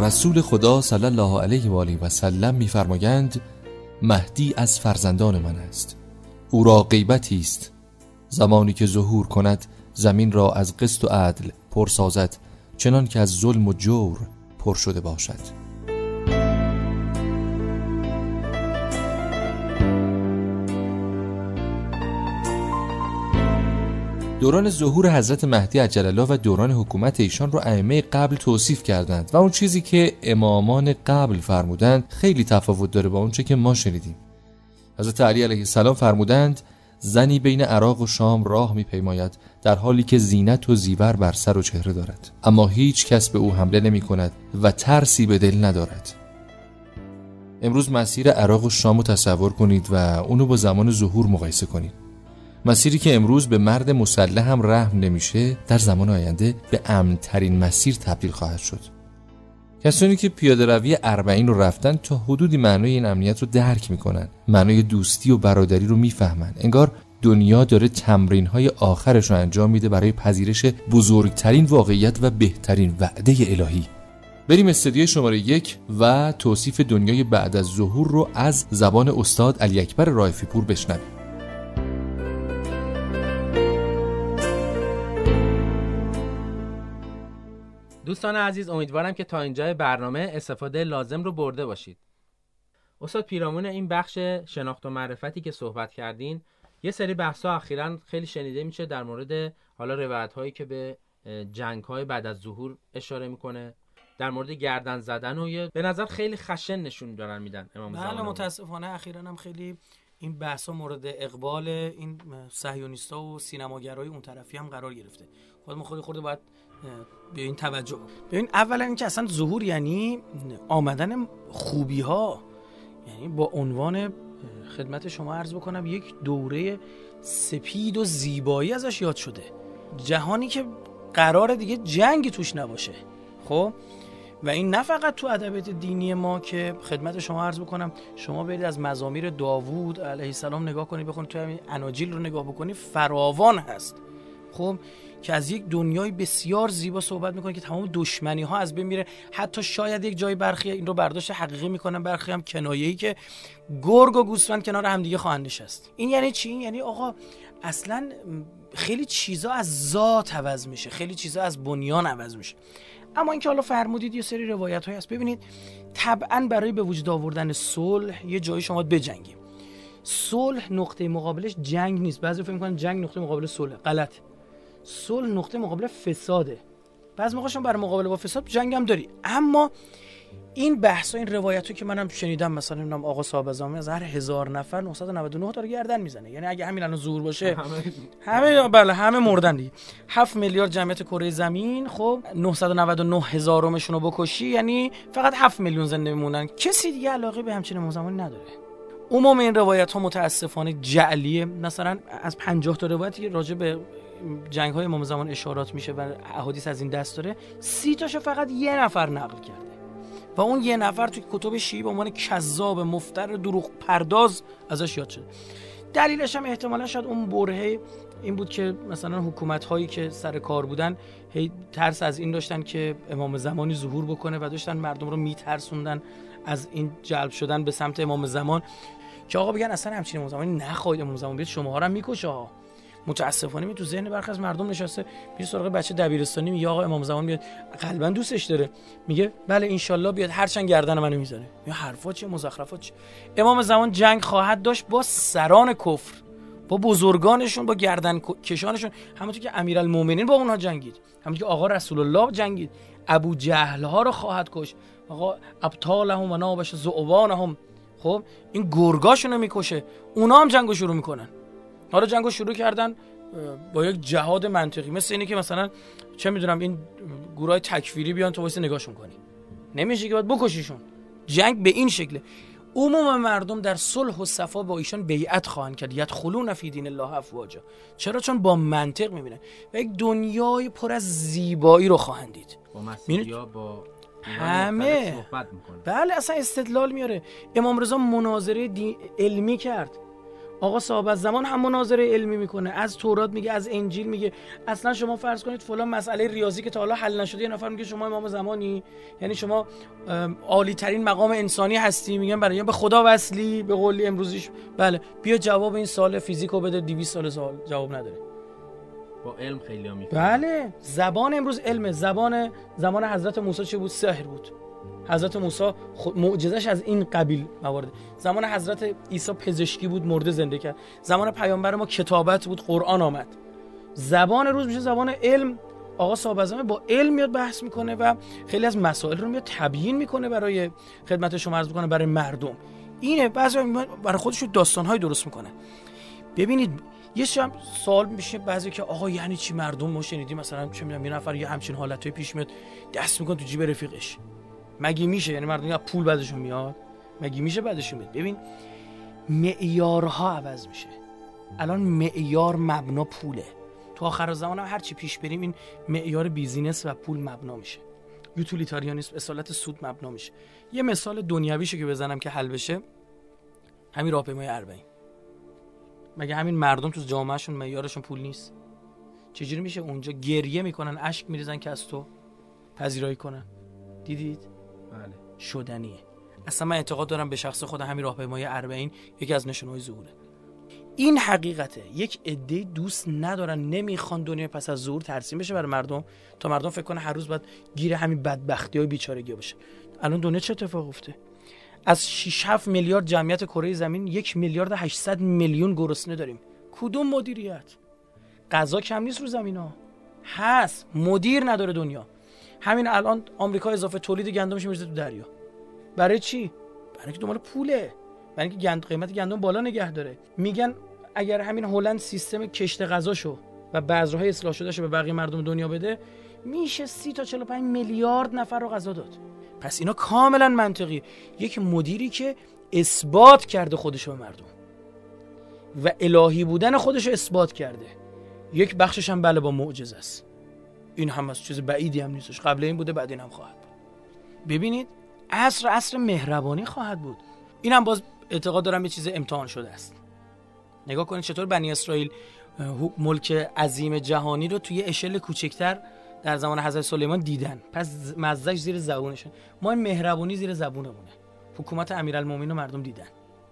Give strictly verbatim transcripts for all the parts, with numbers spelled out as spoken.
رسول خدا صلی الله علیه و آله و سلم می‌فرمایند مهدی از فرزندان من است، او را غیبتی است، زمانی که ظهور کند زمین را از قسط و عدل پر سازد، چنان که از ظلم و جور پر شده باشد. دوران ظهور حضرت مهدی عجل الله و دوران حکومت ایشان رو ائمه قبل توصیف کردند و اون چیزی که امامان قبل فرمودند خیلی تفاوت داره با اون چه که ما شنیدیم. حضرت علی علیه السلام فرمودند زنی بین عراق و شام راه می‌پیماید در حالی که زینت و زیور بر سر و چهره دارد، اما هیچ کس به او حمله نمی کند و ترسی به دل ندارد. امروز مسیر عراق و شام رو تصور کنید و اونو با زمان ظهور مقایسه کنید. مسیری که امروز به مرد مسلح هم رحم نمیشه در زمان آینده به امن‌ترین مسیر تبدیل خواهد شد. کسانی که پیاده روی اربعین رو رفتن تا حدودی معنای این امنیت رو درک میکنن، معنای دوستی و برادری رو میفهمن. انگار دنیا داره تمرین‌های آخرش رو انجام میده برای پذیرش بزرگترین واقعیت و بهترین وعده الهی. بریم استدیو شماره یک و توصیف دنیای بعد از ظهور رو از زبان استاد علی اکبر رائفی پور بشنویم. دوستان عزیز، امیدوارم که تا اینجای برنامه استفاده لازم رو برده باشید. استاد پیرامون این بخش شناخت و معرفتی که صحبت کردین، یه سری بحث‌ها اخیراً خیلی شنیده میشه در مورد حالا روایت‌هایی که به جنگ‌های بعد از ظهور اشاره میکنه، در مورد گردن زدن و یه به نظر خیلی خشن نشون دارن میدن امام زمان. بله متاسفانه اخیراً هم خیلی این بحث‌ها مورد اقبال این صهیونیست‌ها و سینماگرای اون طرفی هم قرار گرفته. خودمون خود خورده باید به این توجه. ببین اولا اینکه اصلا ظهور یعنی آمدن خوبی ها، یعنی با عنوان خدمت شما عرض بکنم یک دوره سپید و زیبایی ازش یاد شده، جهانی که قرار دیگه جنگ توش نباشه. خب و این نه فقط تو ادبیات دینی ما که خدمت شما عرض بکنم، شما برید از مزامیر داوود علیه السلام نگاه کنید، بخونید تو همین اناجیل رو نگاه بکنید، فراوان هست. خب که از یک دنیای بسیار زیبا صحبت میکنه که تمام دشمنی ها از بین میره. حتی شاید یک جای برخی این رو برداشت حقیقی میکنن، برخی هم کنایه‌ای که گرگ و گوسفند کنار هم دیگه خواهند نشست. این یعنی چی؟ یعنی آقا اصلا خیلی چیزا از ذات عوض میشه، خیلی چیزا از بنیان عوض میشه. اما اینکه حالا فرمودید یه سری روایت هایی هست، ببینید طبعا برای به وجود آوردن صلح یه جایی شما بجنگید. صلح نقطه مقابلش جنگ نیست. بعضی فکر میکنن جنگ نقطه مقابل صلح، غلط. صلح نقطه مقابل فساده. بعضی موقع شما برای مقابله با فساد جنگ هم داری. اما این بحث و این روایتو که منم شنیدم، مثلا نمیدونم آقا صاحب زامی از هر هزار نفر نهصد و نود و نه تا رو گردن میزنه. یعنی اگه همین الان زور باشه همه بله همه مردن دیگه. هفت میلیارد جمعیت کره زمین، خب نهصد و نود و نه هزارمشون رو بکشی یعنی فقط هفت میلیون زنده میمونن. کسی دیگه علاقه به همچین موضوعی نداره. عموم این روایت ها متاسفانه جعلیه. مثلا از پنجاه تا روایتی که راجع به جنگ های امام زمان اشارات میشه و احادیث از این دست داره، سی تاشو فقط یه نفر نقل کرده و اون یه نفر توی کتب شیعی به عنوان کذاب، مفتر، دروغ پرداز ازش یاد شده. دلیلش هم احتمالا شاید اون برهه این بود که مثلا حکومت هایی که سر کار بودن هی ترس از این داشتن که امام زمانی ظهور بکنه و داشتن مردم رو میترسوندن از این جلب شدن به سمت امام زمان که آقا بگن اصلا همچین امام زمانی نخواهید، امام زمان بیاد شماها رو هم میکشه ها. متاسفانه می تو ذهن برخی از مردم نشسته، میره سراغ بچه دبیرستانی میگه آقا امام زمان بیاد، قلبا دوستش داره، میگه بله انشالله بیاد، هرچند گردن منو میزنه. یا حرفا چه، مزخرفات چه. امام زمان جنگ خواهد داشت با سران کفر، با بزرگانشون، با گردن کشانشون، همونطور که امیرالمومنین با اونها جنگید، همونطور که آقا رسول الله جنگید. ابو جهل ها رو خواهد کشت، آقا ابطالهم و نابش ذؤبانهم. خب این گرگاشون رو میکشه، اونا هم جنگو شروع میکنن. حالا جنگو شروع کردن با یک جهاد منطقی، مثل اینه که مثلا چه میدونم این گروهای تکفیری بیان تو واسه نگاهشون کنی، نمیشه که باید بکشیشون. جنگ به این شکله. عموم مردم در صلح و صفا با ایشان بیعت خواهند کرد، یدخلون فی دین الله افواجا. چرا؟ چون با منطق میبینن و یک دنیای پر از زیبایی رو خواهند دید. با مسیحا با همه صحبت میکنه. بله اصلا استدلال میاره. امام رضا مناظره علمی کرد. آقا صاحب زمان هم مناظره علمی میکنه، از تورات میگه، از انجیل میگه. اصلا شما فرض کنید فلان مسئله ریاضی که تا حالا حل نشده یه نفر میگه شما امام زمانی، یعنی شما عالی ترین مقام انسانی هستی، میگن برای به خدا وصلی به قولی امروزیش. بله بیا جواب این سوال فیزیکو بده، دویست سال سوال جواب نداره. با علم خیلی هم میفهمه. بله زبان امروز علمه. زبان زمان حضرت موسی چه بود؟ سحر بود. حضرت موسی معجزش از این قبیل موارد. زمان حضرت عیسی پزشکی بود، مرده زنده کرد. زمان پیامبر ما کتابت بود، قرآن آمد. زبان روز میشه زبان علم. آقا صاحب اعظم با علم میاد بحث میکنه و خیلی از مسائل رو میاد تبیین میکنه برای خدمت شما عرض میکنه، برای مردم. اینه بعضی برای خودش داستان‌های درست میکنه. ببینید یه شب سوال میشه بعضی که آقا یعنی چی مردم ما شنیدیم مثلا چه میدونم یه نفر یه همچین حالتایی پیش میاد دست میکنه تو جیب رفیقش، مگه میشه؟ یعنی مردم یا پول بعدشون میاد؟ مگه میشه بعدشون میاد؟ ببین معیارها عوض میشه. الان معیار مبنا پوله. تو آخر زمان هم هر چی پیش بریم این معیار بیزینس و پول مبنا میشه. یوتیلیتاریانیسم، اصالت سود مبنا میشه. یه مثال دنیویشو که بزنم که حل بشه، همین راهپیمای اربعین. مگه همین مردم تو جامعهشون معیارشون پول نیست؟ چجوری میشه اونجا گریه میکنن، اشک میریزن که از تو پذیرایی کنن؟ دیدید؟ بله. شدنیه. اصلا من اعتقاد دارم به شخص خودم همین راهپیمای اربعین یکی از نشانه‌های ظهوره. این حقیقته. یک عده دوست ندارن، نمیخوان دنیا پس از ظهور ترسیم بشه برای مردم، تا مردم فکر کنه هر روز باید گیر همین بدبختی‌های بیچارگی باشه. الان دنیا چه اتفاق افتاده؟ از شش هفت میلیارد جمعیت کره زمین یک میلیارد و هشتصد میلیون گرسنه داریم. کدوم مدیریت؟ غذا کم نیست رو زمینا. هست، مدیر نداره دنیا. همین الان آمریکا اضافه تولید گندمش میریزه تو دریا. برای چی؟ برای اینکه دنبال پوله. برای اینکه گند قیمت گندم بالا نگه داره. میگن اگر همین هلند سیستم کشت غذاشو و بذرهای اصلاح شدهشو به بقیه مردم دنیا بده، میشه سی تا چهل و پنج میلیارد نفر رو غذا داد. پس اینا کاملا منطقی. یک مدیری که اثبات کرده خودشو به مردم و الهی بودن خودشو اثبات کرده، یک بخشش هم بله با معجزه است. این هم از چیز بعیدی هم نیستش. قبل این بوده، بعد این هم خواهد بود. ببینید عصر عصر مهربانی خواهد بود. این هم باز اعتقاد دارم یه چیز امتحان شده است. نگاه کنید چطور بنی اسرائیل ملک عظیم جهانی رو توی اشل کوچکتر در زمان حضرت سلیمان دیدن، پس مزهش زیر زبونشون. ما این مهربانی زیر زبونمونه. حکومت امیرالمومنین رو مردم دیدن.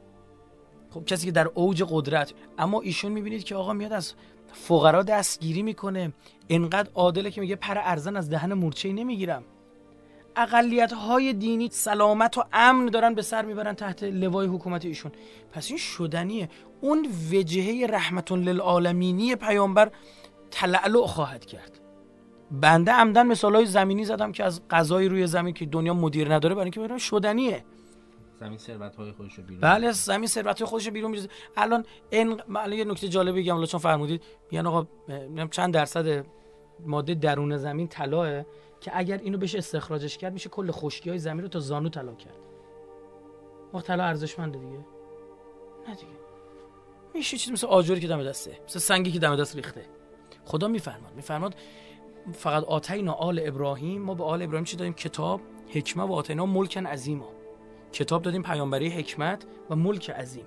خب کسی که در اوج قدرت، اما ایشون میبینید که آقا میاد از فقرا دستگیری میکنه، اینقدر عادله که میگه پر ارزن از دهن مورچه‌ای نمیگیرم. اقلیت‌های دینی سلامت و امن دارن به سر میبرن تحت لوای حکومت ایشون. پس این شدنیه. اون وجهه رحمت للعالمینی پیامبر تلألؤ خواهد کرد. بنده عمدن مثالای زمینی زدم که از غذای روی زمین که دنیا مدیر نداره، برای اینکه ببینم شدنیه. زمین ثروت‌های خودش رو بیرون. بله زمین ثروت‌های خودش رو بیرون می‌ریزه. الان این الان یه نکته جالب بگم، لطفاً فرمودید. میگن آقا چند درصد ماده درون زمین طلاه که اگر اینو بشه استخراجش کرد میشه کل خشکی‌های زمین رو تا زانو طلا کرد. وقت طلا ارزشمنده دیگه. نه دیگه. میشه چیزی مثل آجری که دم دسته، مثل سنگی که دم دست ریخته. خدا میفرماد میفرماد فقط آتینا آل ابراهیم، ما به آل ابراهیم چی دادیم؟ کتاب، حکمت و آتینا ملکن عظیما. کتاب دادیم، پیامبری، حکمت و ملک عظیم.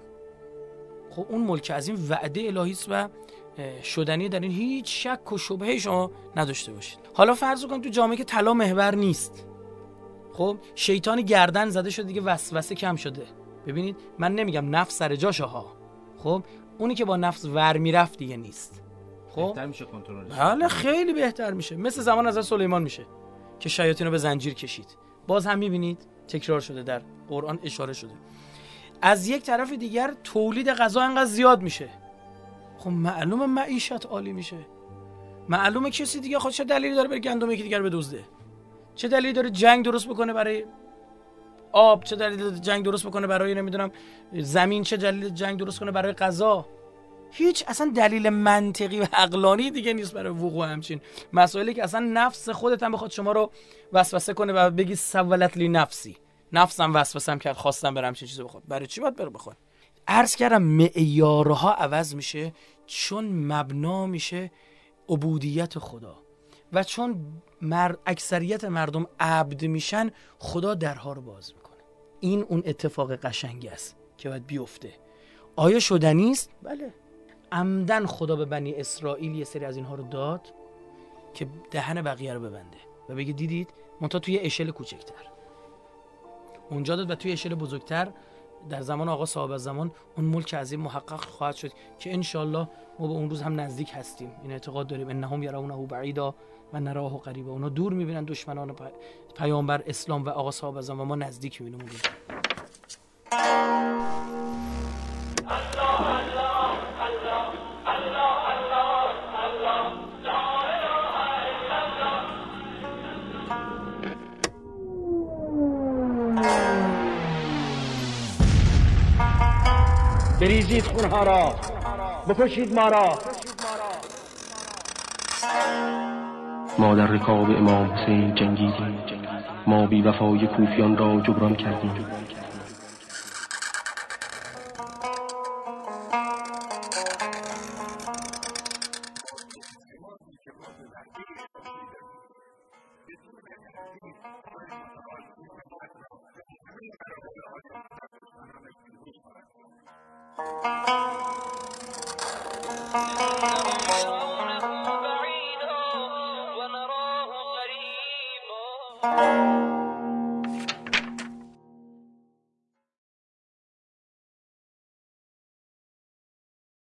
خب اون ملک عظیم وعده الهی است و شدنی، در این هیچ شک و شبهه شما نداشته باشید. حالا فرض کنید تو جامعه که طلا محور نیست، خب شیطان گردن زده شده دیگه، وسوسه کم شده. ببینید من نمیگم نفس سر جاشه ها، خب اونی که با نفس ور میرفت دیگه نیست. خب بهتر میشه کنترلش. حالا خیلی بهتر میشه، مثل زمان حضرت سلیمان میشه که شیاطین رو به زنجیر کشید. باز هم میبینید تکرار شده، در قرآن اشاره شده. از یک طرف دیگر تولید غذا انقدر زیاد میشه، خب معلومه معیشت عالی میشه. معلومه کسی دیگه خودش دلیلی داره بره گندم یکی دیگر بدزده، چه دلیلی داره جنگ درست بکنه برای آب، چه دلیلی داره جنگ درست بکنه برای نمیدونم زمین، چه دلیلی جنگ درست کنه برای غذا. هیچ اصلا دلیل منطقی و عقلانی دیگه نیست برای وقوع همچین مسائلی که اصلا نفس خودت هم بخواد شما رو وسوسه کنه و بگی سولت لی نفسی، نفسم وسوسه‌ام کرد خواستم برم چه چیزی بخواد. برای چی باید بره بخواد؟ عرض کردم معیارها عوض میشه چون مبنا میشه عبودیت خدا و چون مر... اکثریت مردم عبد میشن، خدا درها رو باز میکنه. این اون اتفاق قشنگی است که باید بیفته. آیا شدنی است؟ بله. عمدن خدا به بنی اسرائیل یه سری از اینها رو داد که دهن بقیه رو ببنده و بگه دیدید، منتها توی اشل کوچکتر اونجا داد و توی اشل بزرگتر در زمان آقا صاحب الزمان اون ملک عظیم محقق خواهد شد که انشالله ما به اون روز هم نزدیک هستیم. این اعتقاد داریم انهم یرونه بعیدا و نراه قریبا. اونا دور میبینن دشمنان پیامبر اسلام و آقا صاحب الزمان و ما نزدیک میبینیم اون روز. بریزید خونها را، بکشید ما را. ما در رکاب امام حسین جنگیدیم، ما بی وفای کوفیان را جبران کردیم. ونراه قريبا